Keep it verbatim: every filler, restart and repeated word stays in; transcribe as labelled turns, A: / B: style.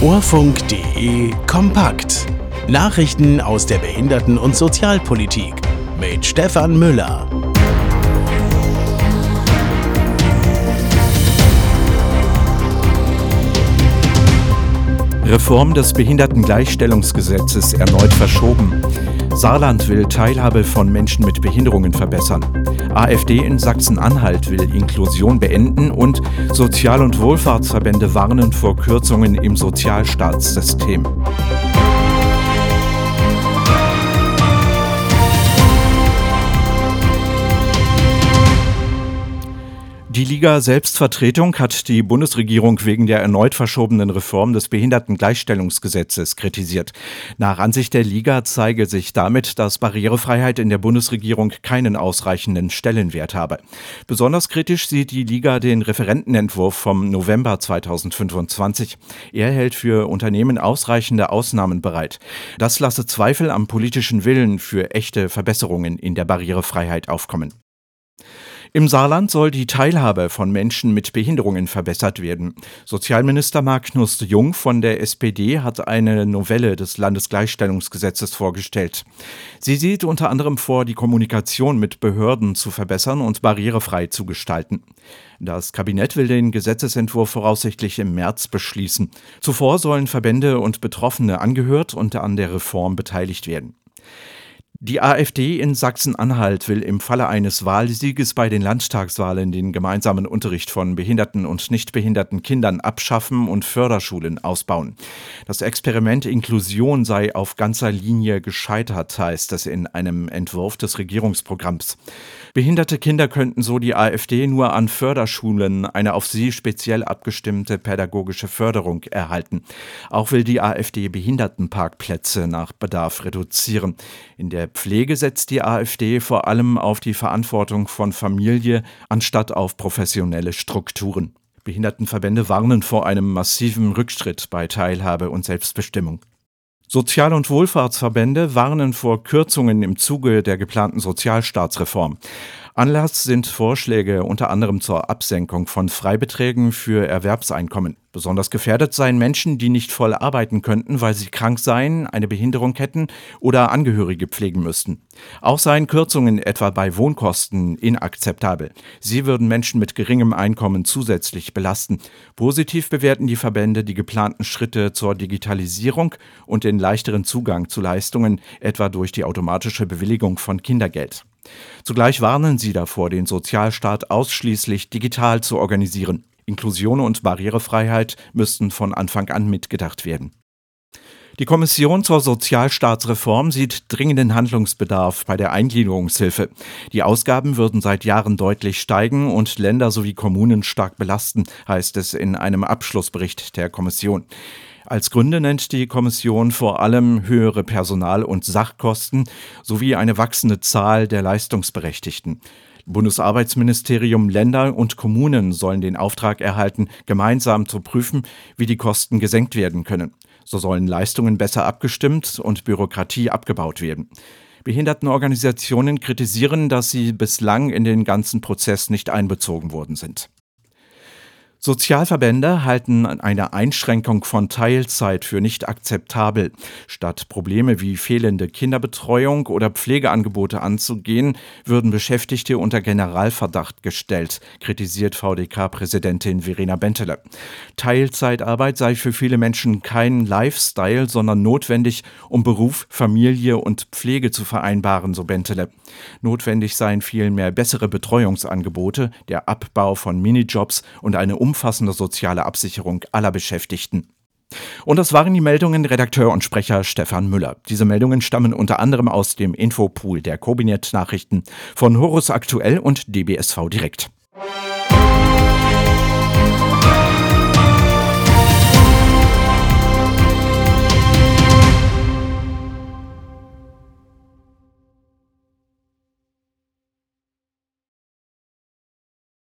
A: Orfunk.de kompakt. Nachrichten aus der Behinderten- und Sozialpolitik mit Stefan Müller.
B: Reform des Behindertengleichstellungsgesetzes erneut verschoben. Saarland will Teilhabe von Menschen mit Behinderungen verbessern. AfD in Sachsen-Anhalt will Inklusion beenden und Sozial- und Wohlfahrtsverbände warnen vor Kürzungen im Sozialstaatssystem. Die Liga Selbstvertretung hat die Bundesregierung wegen der erneut verschobenen Reform des Behindertengleichstellungsgesetzes kritisiert. Nach Ansicht der Liga zeige sich damit, dass Barrierefreiheit in der Bundesregierung keinen ausreichenden Stellenwert habe. Besonders kritisch sieht die Liga den Referentenentwurf vom November zweitausendfünfundzwanzig. Er hält für Unternehmen ausreichende Ausnahmen bereit. Das lasse Zweifel am politischen Willen für echte Verbesserungen in der Barrierefreiheit aufkommen. Im Saarland soll die Teilhabe von Menschen mit Behinderungen verbessert werden. Sozialminister Magnus Jung von der S P D hat eine Novelle des Landesgleichstellungsgesetzes vorgestellt. Sie sieht unter anderem vor, die Kommunikation mit Behörden zu verbessern und barrierefrei zu gestalten. Das Kabinett will den Gesetzesentwurf voraussichtlich im März beschließen. Zuvor sollen Verbände und Betroffene angehört und an der Reform beteiligt werden. Die AfD in Sachsen-Anhalt will im Falle eines Wahlsieges bei den Landtagswahlen den gemeinsamen Unterricht von behinderten und nicht behinderten Kindern abschaffen und Förderschulen ausbauen. Das Experiment Inklusion sei auf ganzer Linie gescheitert, heißt es in einem Entwurf des Regierungsprogramms. Behinderte Kinder könnten so die AfD nur an Förderschulen eine auf sie speziell abgestimmte pädagogische Förderung erhalten. Auch will die AfD Behindertenparkplätze nach Bedarf reduzieren. In der Pflege setzt die AfD vor allem auf die Verantwortung von Familie anstatt auf professionelle Strukturen. Behindertenverbände warnen vor einem massiven Rückschritt bei Teilhabe und Selbstbestimmung. Sozial- und Wohlfahrtsverbände warnen vor Kürzungen im Zuge der geplanten Sozialstaatsreform. Anlass sind Vorschläge unter anderem zur Absenkung von Freibeträgen für Erwerbseinkommen. Besonders gefährdet seien Menschen, die nicht voll arbeiten könnten, weil sie krank seien, eine Behinderung hätten oder Angehörige pflegen müssten. Auch seien Kürzungen etwa bei Wohnkosten inakzeptabel. Sie würden Menschen mit geringem Einkommen zusätzlich belasten. Positiv bewerten die Verbände die geplanten Schritte zur Digitalisierung und den leichteren Zugang zu Leistungen, etwa durch die automatische Bewilligung von Kindergeld. Zugleich warnen sie davor, den Sozialstaat ausschließlich digital zu organisieren. Inklusion und Barrierefreiheit müssten von Anfang an mitgedacht werden. Die Kommission zur Sozialstaatsreform sieht dringenden Handlungsbedarf bei der Eingliederungshilfe. Die Ausgaben würden seit Jahren deutlich steigen und Länder sowie Kommunen stark belasten, heißt es in einem Abschlussbericht der Kommission. Als Gründe nennt die Kommission vor allem höhere Personal- und Sachkosten sowie eine wachsende Zahl der Leistungsberechtigten. Bundesarbeitsministerium, Länder und Kommunen sollen den Auftrag erhalten, gemeinsam zu prüfen, wie die Kosten gesenkt werden können. So sollen Leistungen besser abgestimmt und Bürokratie abgebaut werden. Behindertenorganisationen kritisieren, dass sie bislang in den ganzen Prozess nicht einbezogen worden sind. Sozialverbände halten eine Einschränkung von Teilzeit für nicht akzeptabel. Statt Probleme wie fehlende Kinderbetreuung oder Pflegeangebote anzugehen, würden Beschäftigte unter Generalverdacht gestellt, kritisiert V D K-Präsidentin Verena Benteler. Teilzeitarbeit sei für viele Menschen kein Lifestyle, sondern notwendig, um Beruf, Familie und Pflege zu vereinbaren, so Benteler. Notwendig seien vielmehr bessere Betreuungsangebote, der Abbau von Minijobs und eine umfassende soziale Absicherung aller Beschäftigten. Und das waren die Meldungen, Redakteur und Sprecher Stefan Müller. Diese Meldungen stammen unter anderem aus dem Infopool der Kobinet Nachrichten von Horus Aktuell und D B S V Direkt.